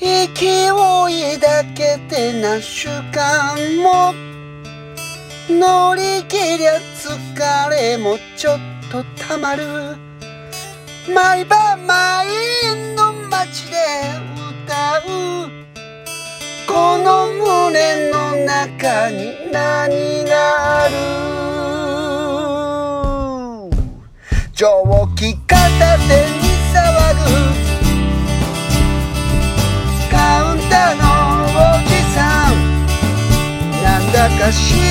勢いだけで何週間も乗り切りゃ疲れもちょっとたまる。毎晩満員の街で歌うこの胸の中に何がある。蒸気片手に騒ぐカウンターのおじさん、なんだか知